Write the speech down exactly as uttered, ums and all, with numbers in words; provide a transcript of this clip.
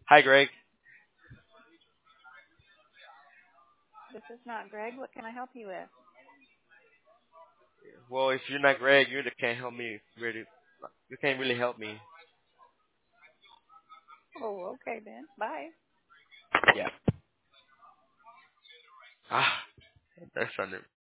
Hi, Greg. This is not Greg. What can I help you with? Well, if you're not Greg, you can't help me. Really, you can't really help me. Oh, okay then. Bye. Yeah. Ah, that's under.